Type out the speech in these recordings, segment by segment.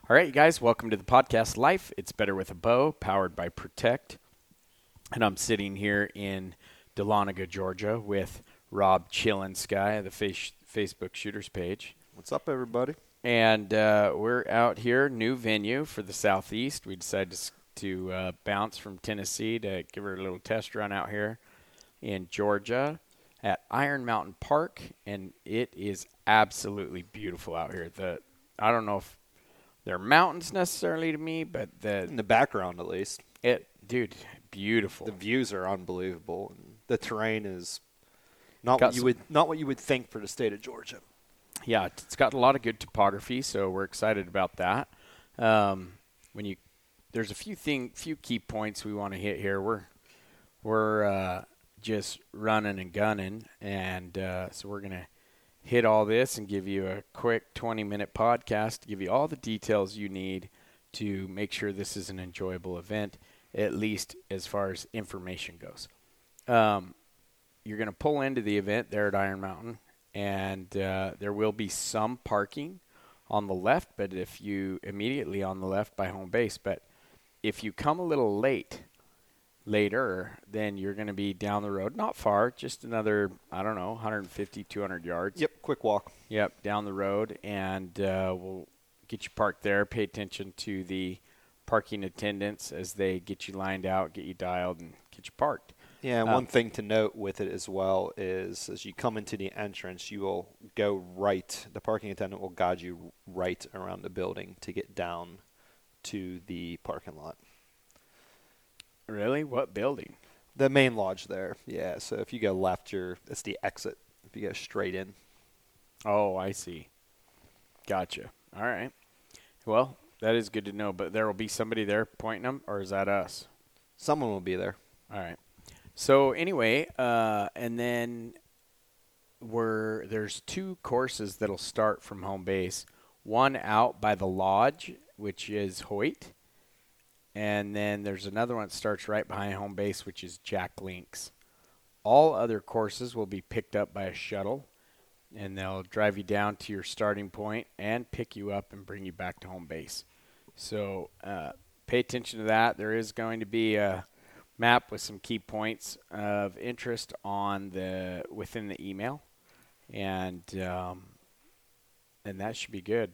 All right, you guys, welcome to the podcast Life. It's Better with a Bow, powered by Protect. And I'm sitting here in Dahlonega, Georgia with Rob Chillensky of the Facebook Shooters page. What's up, everybody? And we're out here, new venue for the Southeast. We decided to bounce from Tennessee to give her a little test run out here in Georgia at Iron Mountain Park. And it is absolutely beautiful out here. I don't know if they're mountains necessarily to me, but In the background, at least. Dude, beautiful. The views are unbelievable. And the terrain is not what you would think for the state of Georgia. Yeah, it's got a lot of good topography, so we're excited about that. There's a few key points we want to hit here. We're just running and gunning, and so we're gonna hit all this and give you a quick 20-minute podcast to give you all the details you need to make sure this is an enjoyable event, at least as far as information goes. You're going to pull into the event there at Iron Mountain, and there will be some parking on the left, but immediately on the left by home base. But if you come a little later, then you're going to be down the road, not far, just another, 150, 200 yards. Yep, quick walk. Yep, down the road, and we'll get you parked there. Pay attention to the parking attendants as they get you lined out, get you dialed, and get you parked. Yeah, and one thing to note with it as well is as you come into the entrance, you will go right. The parking attendant will guide you right around the building to get down to the parking lot. Really? What building? The main lodge there. Yeah, so if you go left, it's the exit. If you go straight in. Oh, I see. Gotcha. All right. Well, that is good to know, but there will be somebody there pointing them, or is that us? Someone will be there. All right. So anyway, and then there's two courses that'll start from home base. One out by the lodge, which is Hoyt. And then there's another one that starts right behind home base, which is Jack Links. All other courses will be picked up by a shuttle, and they'll drive you down to your starting point and pick you up and bring you back to home base. So pay attention to that. There is going to be a map with some key points of interest within the email, and that should be good.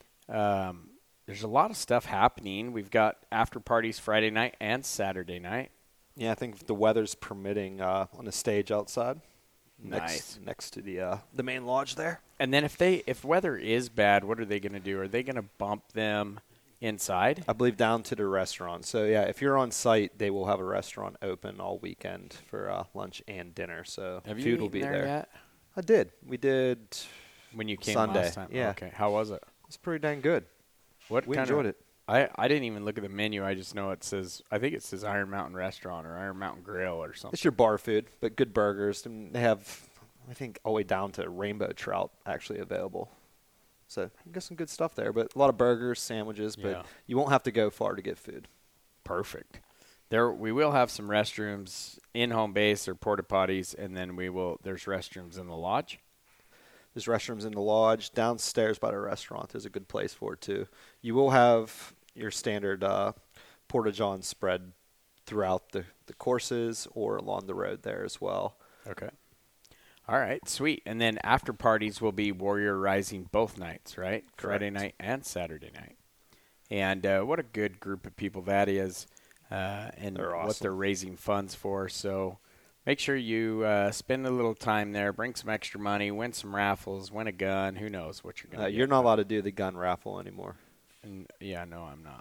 There's a lot of stuff happening. We've got after parties Friday night and Saturday night. Yeah, I think if the weather's permitting, on a stage outside. Nice. Next to the main lodge there. And then if weather is bad, what are they going to do? Are they going to bump them inside? I believe down to the restaurant. So, yeah, if you're on site, they will have a restaurant open all weekend for lunch and dinner. So Have food you will be eaten there. Yet? I did. We did When you came Sunday. last time? Yeah. Okay. How was it? It's pretty dang good. We enjoyed it. I didn't even look at the menu. I just know it says Iron Mountain Restaurant or Iron Mountain Grill or something. It's your bar food, but good burgers. And they have, I think, all the way down to rainbow trout actually available. So you get some good stuff there, but a lot of burgers, sandwiches, but you won't have to go far to get food. Perfect. We will have some restrooms in home base or porta potties, and then there's restrooms in the lodge. There's restrooms in the lodge. Downstairs by the restaurant is a good place for it, too. You will have your standard porta-john spread throughout the courses or along the road there as well. Okay. All right, sweet. And then after parties will be Warrior Rising both nights, right? Correct. Friday night and Saturday night. And what a good group of people that is, and they're awesome. What they're raising funds for. So make sure you spend a little time there, bring some extra money, win some raffles, win a gun. Who knows what you're going to get. You're not allowed to do the gun raffle anymore. And, yeah, no, I'm not.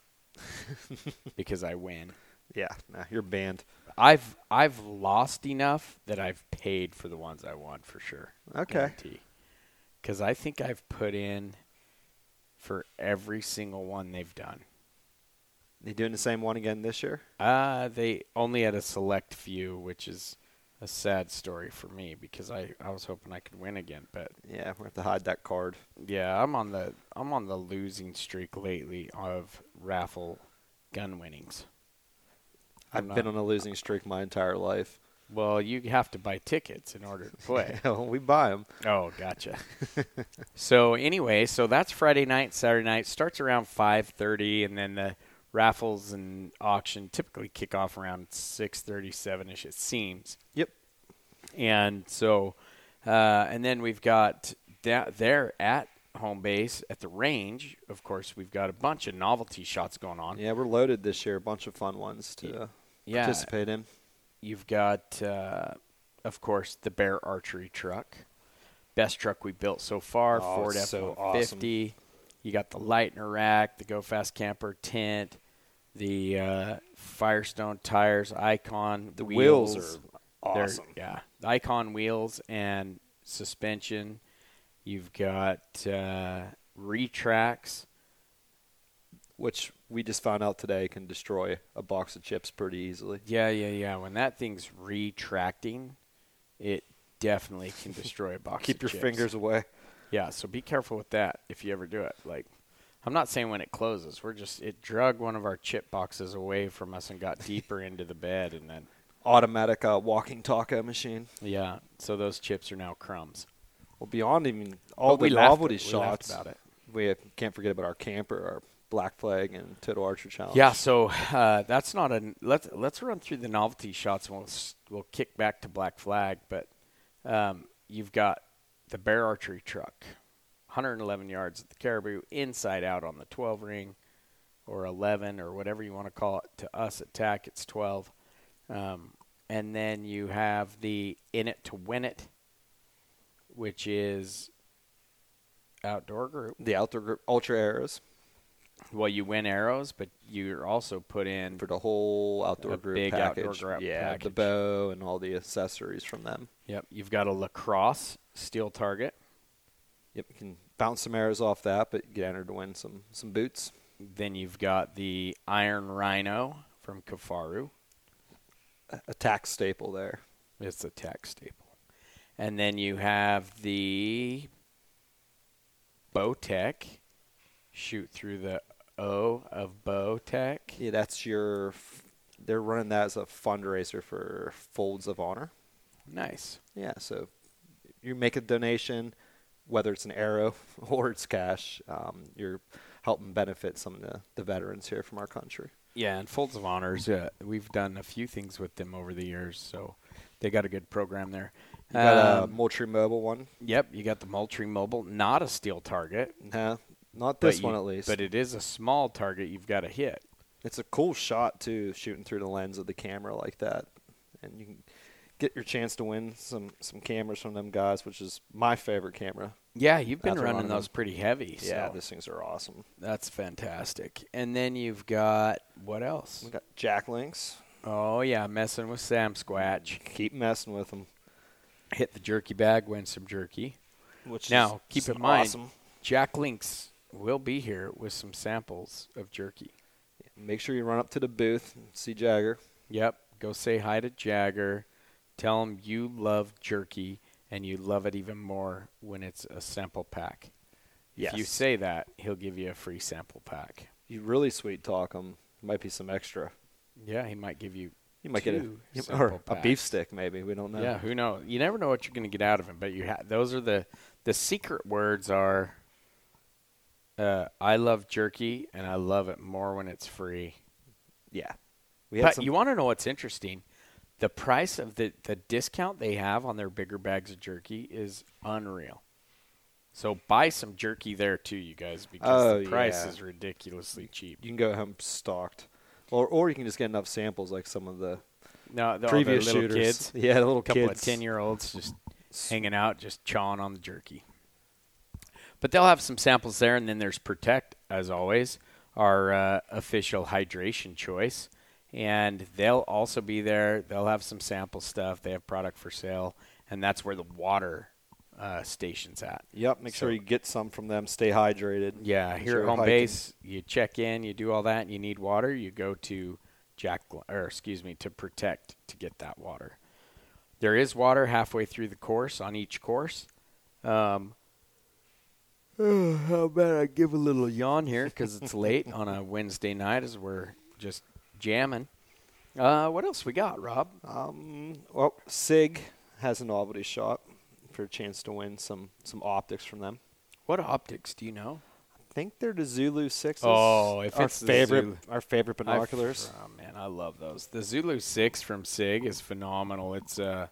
Because I win. Yeah, you're banned. I've lost enough that I've paid for the ones I won for sure. Okay. Because I think I've put in for every single one they've done. They doing the same one again this year? They only had a select few, which is a sad story for me because I was hoping I could win again, but yeah, we have to hide that card. Yeah, I'm on the losing streak lately of raffle gun winnings. I've been on a losing streak my entire life. Well, you have to buy tickets in order to play. We buy them. Oh, gotcha. So anyway, so that's Friday night, Saturday night. Starts around 5:30, and then the raffles and auction typically kick off around 6:30, 7-ish, it seems. Yep. And so, and then we've got there at home base at the range. Of course, we've got a bunch of novelty shots going on. Yeah, we're loaded this year. A bunch of fun ones to participate in. You've got, of course, the Bear Archery truck. Best truck we built so far, Ford F-150. Awesome. You got the Lightner rack, the Go Fast Camper tent, the Firestone tires, Icon The wheels. wheels are awesome. Yeah, the Icon wheels and suspension. You've got Retracts. Which we just found out today can destroy a box of chips pretty easily. Yeah. When that thing's retracting, it definitely can destroy a box Keep of your chips. fingers away. Yeah, so be careful with that if you ever do it. Like, I'm not saying when it closes. It drug one of our chip boxes away from us and got deeper into the bed, and then Automatic walking taco machine. yeah. So those chips are now crumbs. Well, beyond even all But the we laughed novelty we laughed shots, about it. we can't forget about our camper, our Black Flag and Total Archer Challenge. Yeah, so that's not a let's run through the novelty shots and we'll kick back to Black Flag, but you've got the Bear Archery truck, 111 yards at the Caribou, inside out on the 12 ring or 11 or whatever you want to call it. To us at TAC, it's 12. And then you have the In It to Win It, which is outdoor group. The outdoor group, Ultra Arrows, Well, you win arrows, but you're also put in for the whole outdoor a group big package. outdoor group The package. bow and all the accessories from them. Yep, you've got a lacrosse steel target. Yep, you can bounce some arrows off that, but you get entered to win some boots. Then you've got the Iron Rhino from Kafaru. A tax staple there. It's a tax staple. And then you have the Bowtech. Shoot through the O of Bowtech. Yeah, that's they're running that as a fundraiser for Folds of Honor. Nice. Yeah, so you make a donation, whether it's an arrow or it's cash, you're helping benefit some of the veterans here from our country. Yeah, and Folds of Honors, we've done a few things with them over the years, so they got a good program there. You got a Moultrie Mobile one? Yep, you got the Moultrie Mobile, not a steel target. No, not this one at least. But it is a small target you've got to hit. It's a cool shot, too, shooting through the lens of the camera like that. And you can get your chance to win some cameras from them guys, which is my favorite camera. Yeah, you've been After running running those them. pretty heavy. Yeah, So these things are awesome. that's fantastic. And then you've got, what else? We got Jack Links. Oh, yeah, messing with Sam Squatch. Keep messing with them. Hit the jerky bag, win some jerky. Which Now, is keep in mind, awesome. Jack Links will be here with some samples of jerky. Make sure you run up to the booth and see Jagger. Yep, go say hi to Jagger. Tell him you love jerky, and you love it even more when it's a sample pack. Yes. If you say that, he'll give you a free sample pack. You really sweet talk him. Might be some extra. Yeah, he might give you You might two get sample a packs. beef stick maybe. We don't know. Yeah, who knows? You never know what you're going to get out of him, but those are the secret words are I love jerky, and I love it more when it's free. Yeah. But you want to know what's interesting? The price of the discount they have on their bigger bags of jerky is unreal. So buy some jerky there too, you guys, because the price is ridiculously cheap. You can go home stocked. Or you can just get enough samples like some of the The previous little shooters. kids, Yeah, the little couple kids. of 10-year-olds just hanging out, just chawing on the jerky. But they'll have some samples there, and then there's Protect, as always, our official hydration choice. And they'll also be there. They'll have some sample stuff. They have product for sale, and that's where the water station's at. Yep, make sure you get some from them. Stay hydrated. Yeah, Make here sure at you're home hiking. base, you check in, you do all that, and you need water, you go to to Protect to get that water. There is water halfway through the course on each course. How about I give a little yawn here because it's late on a Wednesday night as we're just jamming. What else we got, Rob? Well, SIG has a novelty shop for a chance to win some optics from them. What optics do you know? I think they're the Zulu 6s. Oh, if our it's the favorite, Zulu- our favorite binoculars. Oh man, I love those. The Zulu 6 from SIG is phenomenal. It's a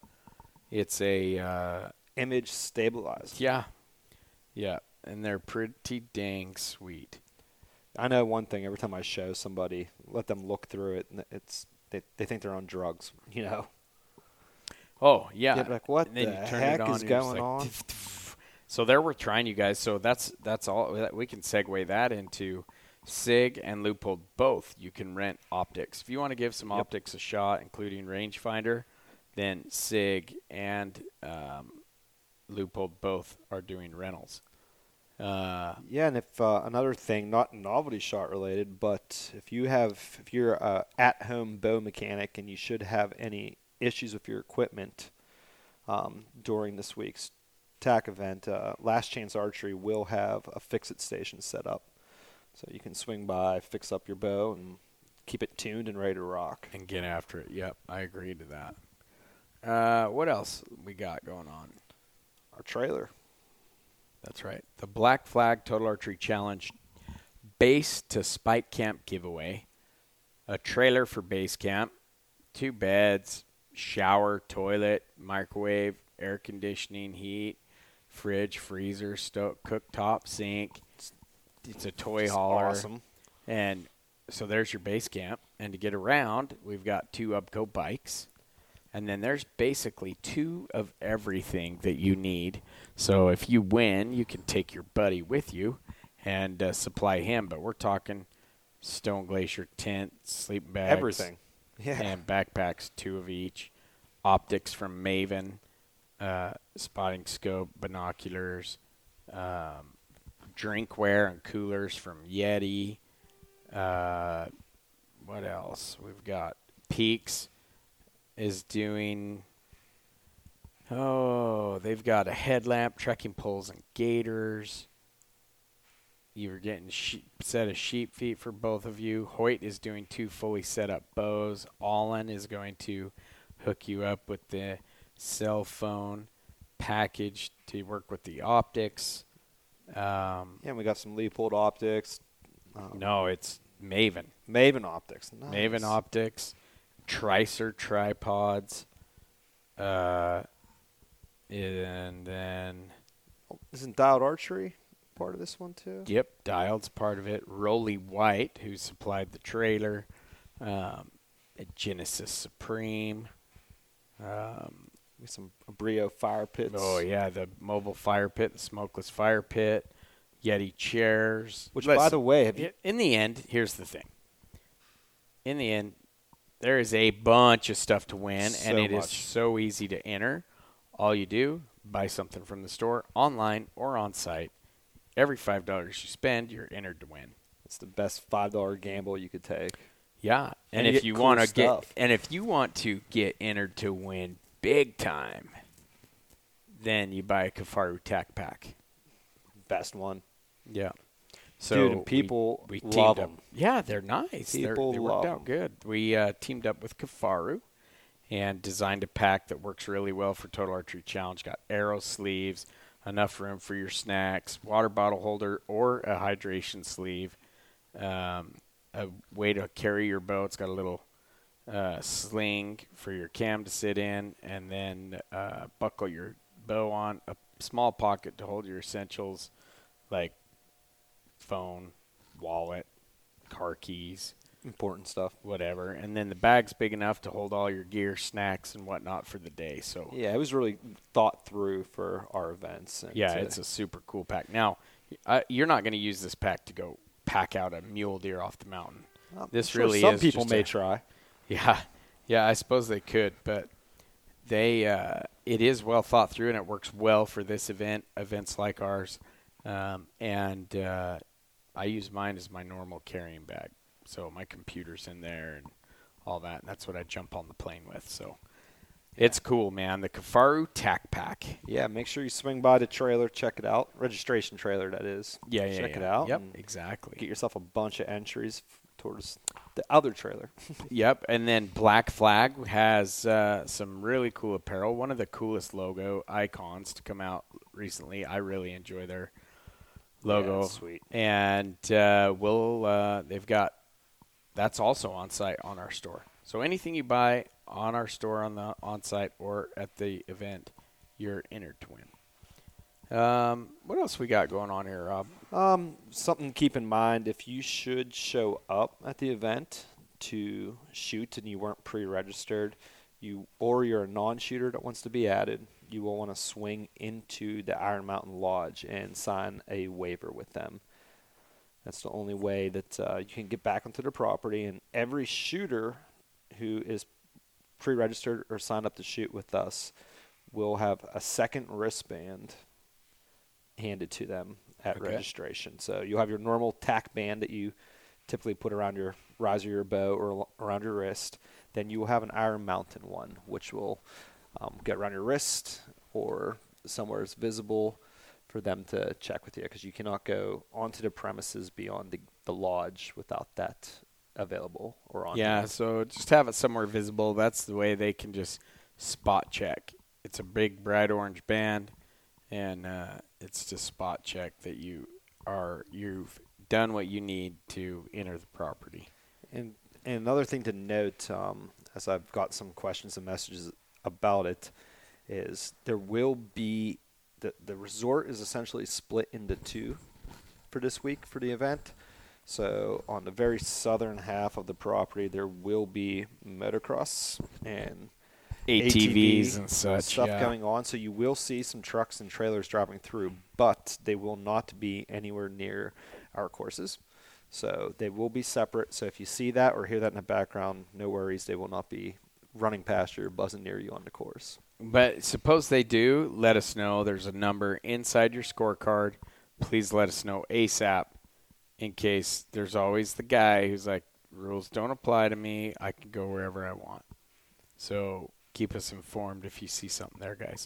Image stabilized. yeah, and they're pretty dang sweet. I know one thing. Every time I show somebody, let them look through it, and they think they're on drugs. You know. Oh yeah, Yeah, like, what and then the you turn heck it on is and you're just going like, on? So they're worth trying, you guys. So that's all. We can segue that into SIG and Leupold both. You can rent optics if you want to give some optics a shot, including rangefinder. Then SIG and Leupold both are doing rentals. Yeah, and if another thing, not novelty shot related, but if you're a at-home bow mechanic and you should have any issues with your equipment during this week's TAC event, Last Chance Archery will have a fix-it station set up, so you can swing by, fix up your bow, and keep it tuned and ready to rock. And get after it. Yep, I agree to that. What else we got going on? Our trailer. That's right. The Black Flag Total Archery Challenge base to spike camp giveaway. A trailer for base camp, 2 beds, shower, toilet, microwave, air conditioning, heat, fridge, freezer, cooktop, sink. It's a toy hauler. Awesome. And so there's your base camp. And to get around, we've got 2 Ubco bikes. And then there's basically 2 of everything that you need. So if you win, you can take your buddy with you and supply him. But we're talking Stone Glacier tent, sleeping bags. Everything. Yeah. And backpacks, 2 of each. Optics from Maven, spotting scope, binoculars, drinkware and coolers from Yeti. What else? We've got Peaks is doing, they've got a headlamp, trekking poles, and gaiters. You're getting set of sheep feet for both of you. Hoyt is doing 2 fully set up bows. Allen is going to hook you up with the cell phone package to work with the optics. And we got some Leupold optics. No, it's Maven. Maven optics. Nice. Maven optics. Tricer tripods, and then Isn't Dialed Archery part of this one too? yep, Dialed's part of it. Rolly White, who supplied the trailer, Genesis Supreme, Some Brio fire pits. oh yeah, the mobile fire pit, the smokeless fire pit, Yeti chairs. Which, by the way, in the end, here's the thing. In the end, there is a bunch of stuff to win, and it is so easy to enter. All you do, buy something from the store, online or on site. Every $5 you spend, you're entered to win. It's the best $5 gamble you could take. Yeah, and you if get you cool want to stuff. if you want to get entered to win big time, then you buy a Kafaru Tac Pack. Best one. Yeah. So Dude, and people we love teamed up. them. Yeah, they're nice. They People worked love out 'em. good. We teamed up with Kafaru and designed a pack that works really well for Total Archery Challenge. Got arrow sleeves, enough room for your snacks, water bottle holder, or a hydration sleeve. A way to carry your bow. It's got a little sling for your cam to sit in, and then buckle your bow on. A small pocket to hold your essentials like phone, wallet, car keys, Important stuff. whatever. And then the bag's big enough to hold all your gear, snacks, and whatnot for the day. So Yeah, it was really thought through for our events. And yeah, it's a super cool pack. Now, you're not going to use this pack to go pack out a mule deer off the mountain. This sure really some is people just may a- try. Yeah, I suppose they could, but it is well thought through, and it works well for this events like ours. And I use mine as my normal carrying bag, so my computer's in there and all that. And that's what I jump on the plane with. So it's cool, man. The Kafaru Tac Pack. Yeah, make sure you swing by the trailer, check it out. Registration trailer, that is. Yeah, Check it out. Yep, and exactly. Get yourself a bunch of entries towards The other trailer. Yep, and then Black Flag has some really cool apparel. One of the coolest logo icons to come out recently. I really enjoy their logo. Yeah, sweet. And they've got, that's also on site on our store. So anything you buy on our store on site or at the event, you're entered to win. What else we got going on here, Rob? Something to keep in mind, if you should show up at the event to shoot and you weren't pre-registered, you're a non-shooter that wants to be added, you will want to swing into the Iron Mountain Lodge and sign a waiver with them. That's the only way that you can get back onto the property, and every shooter who is pre-registered or signed up to shoot with us will have a second wristband handed to them at registration. So you'll have your normal tack band that you typically put around your riser of your bow or around your wrist. Then you will have an Iron Mountain one, which will get around your wrist or somewhere it's visible for them to check with you, because you cannot go onto the premises beyond the lodge without that available or on. Yeah, so just have it somewhere visible. That's the way they can just spot check. It's a big bright orange band, and it's just spot check that you've done what you need to enter the property. And another thing to note, as I've got some questions and messages about it, is there will be the resort is essentially split into two for this week for the event. So on the very southern half of the property, there will be motocross and ATVs and such stuff going on. So you will see some trucks and trailers driving through, but they will not be anywhere near our courses. So they will be separate. So if you see that or hear that in the background, no worries. They will not be running past you or buzzing near you on the course. But suppose they do, let us know. There's a number inside your scorecard. Please let us know ASAP, in case there's always the guy who's like, rules don't apply to me. I can go wherever I want. So keep us informed if you see something there, guys.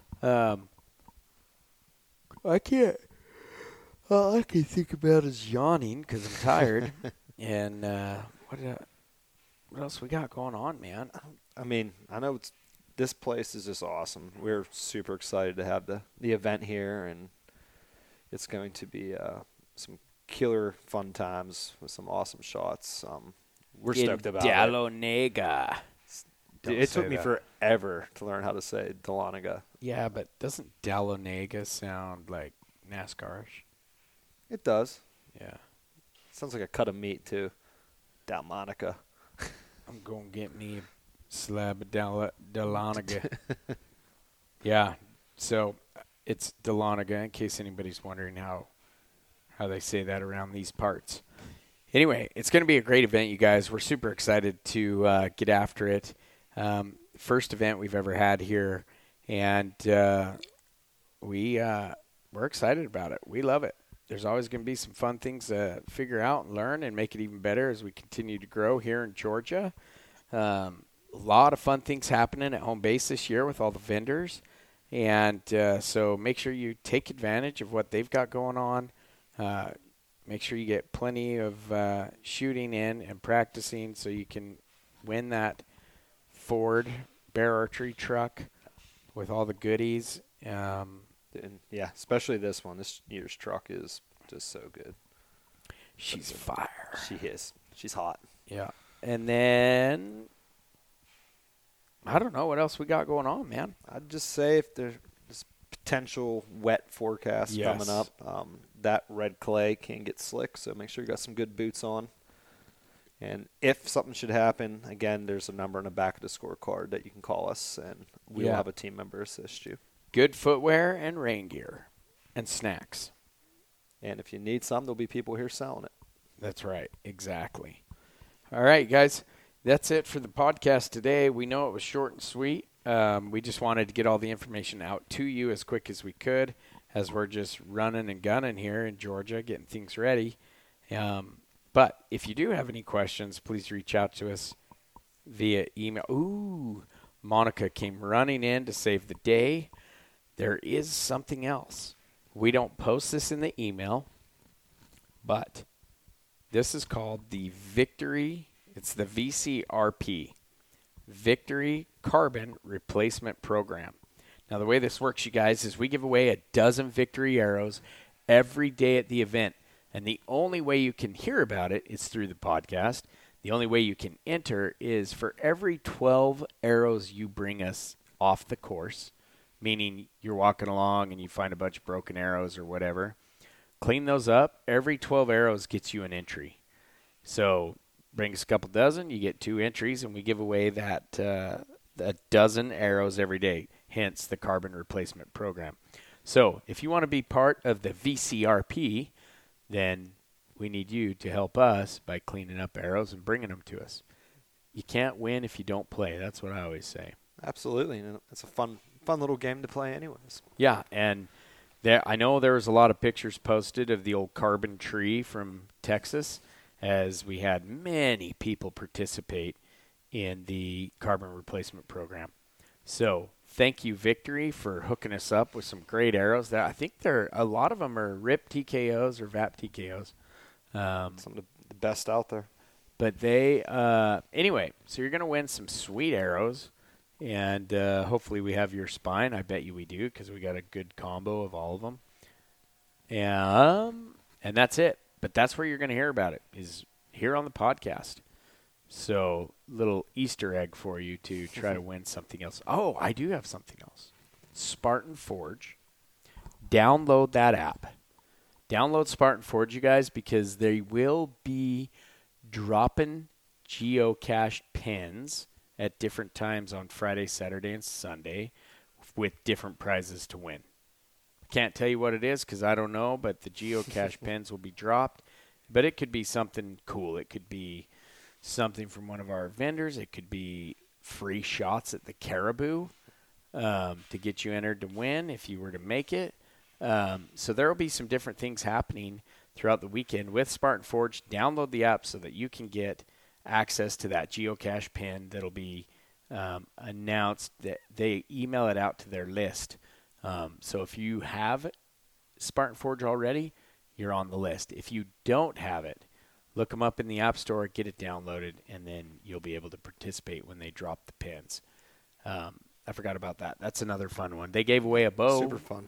I can't. All I can think about is yawning because I'm tired. And what else we got going on, man? I mean, I know this place is just awesome. We're super excited to have the event here, and it's going to be some killer fun times with some awesome shots. We're stoked about Dahlonega. It took me forever to learn how to say Dahlonega. Yeah, but doesn't Dahlonega sound like NASCAR-ish? It does. Yeah. Sounds like a cut of meat, too. Dalmonica. I'm going to get me a slab of Dahlonega. Yeah. So it's Dahlonega, in case anybody's wondering how they say that around these parts. Anyway, it's going to be a great event, you guys. We're super excited to get after it. First event we've ever had here, and we're excited about it. We love it. There's always going to be some fun things to figure out and learn and make it even better as we continue to grow here in Georgia. A lot of fun things happening at home base this year with all the vendors, and so make sure you take advantage of what they've got going on. Make sure you get plenty of shooting in and practicing so you can win that Ford Bear Archery truck with all the goodies. And yeah, especially this one. This year's truck is just so good. She's fire. She is. She's hot. Yeah. And then, I don't know what else we got going on, man. I'd just say if there's potential wet forecast coming up, that red clay can get slick, so make sure you got some good boots on. And if something should happen, again, there's a number in the back of the scorecard that you can call us, and we'll have a team member assist you. Good footwear and rain gear and snacks. And if you need some, there'll be people here selling it. That's right. Exactly. All right, guys. That's it for the podcast today. We know it was short and sweet. We just wanted to get all the information out to you as quick as we could, as we're just running and gunning here in Georgia, getting things ready. But if you do have any questions, please reach out to us via email. Ooh, Monica came running in to save the day. There is something else. We don't post this in the email, but this is called the Victory It's the VCRP, Victory Carbon Replacement Program. Now, the way this works, you guys, is we give away a dozen Victory arrows every day at the event. And the only way you can hear about it is through the podcast. The only way you can enter is for every 12 arrows you bring us off the course, meaning you're walking along and you find a bunch of broken arrows or whatever. Clean those up. Every 12 arrows gets you an entry. So bring us a couple dozen, you get 2 entries, and we give away that a dozen arrows every day, hence the carbon replacement program. So if you want to be part of the VCRP, then we need you to help us by cleaning up arrows and bringing them to us. You can't win if you don't play. That's what I always say. Absolutely, and it's a fun little game to play anyways. Yeah, and I know there was a lot of pictures posted of the old carbon tree from Texas, as we had many people participate in the carbon replacement program. So thank you, Victory, for hooking us up with some great arrows. I think a lot of them are RIP TKOs or VAP TKOs. Some of the best out there. But they, anyway, so you're going to win some sweet arrows, and hopefully we have your spine. I bet you we do, because we got a good combo of all of them. And that's it. But that's where you're going to hear about it, is here on the podcast. So, little Easter egg for you to try to win something else. Oh, I do have something else. Spartan Forge. Download that app. Download Spartan Forge, you guys, because they will be dropping geocached pins at different times on Friday, Saturday, and Sunday with different prizes to win. Can't tell you what it is because I don't know, but the geocache pins will be dropped. But it could be something cool. It could be something from one of our vendors. It could be free shots at the Caribou to get you entered to win if you were to make it. So there will be some different things happening throughout the weekend with Spartan Forge. Download the app so that you can get access to that geocache pin that'll be announced. That they email it out to their list. So if you have Spartan Forge already, you're on the list. If you don't have it, look them up in the App Store, get it downloaded, and then you'll be able to participate when they drop the pins. I forgot about that. That's another fun one. They gave away a bow. Super fun.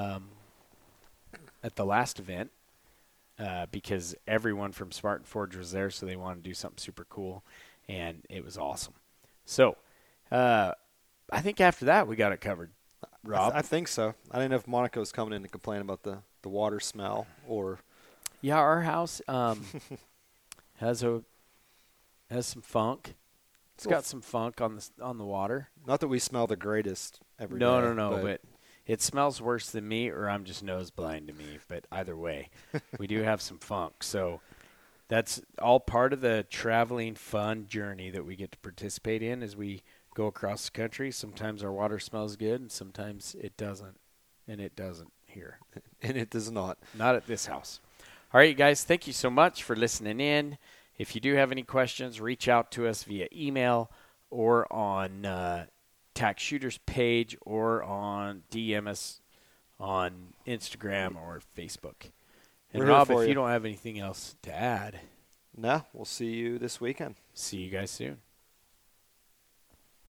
At the last event because everyone from Spartan Forge was there, so they wanted to do something super cool, and it was awesome. So I think after that we got it covered. Rob? I think so. I didn't know if Monica was coming in to complain about the water smell or. Yeah, our house has some funk. It's got some funk on the water. Not that we smell the greatest every day. No, but it smells worse than me, or I'm just nose blind to me. But either way, we do have some funk. So that's all part of the traveling fun journey that we get to participate in as we go across the country. Sometimes our water smells good, and sometimes it doesn't. And it doesn't here. And it does not. Not at this house. All right, you guys, thank you so much for listening in. If you do have any questions, reach out to us via email or on TAC Shooters page or on DM us on Instagram or Facebook. And Rob, if you don't have anything else to add. No, we'll see you this weekend. See you guys soon.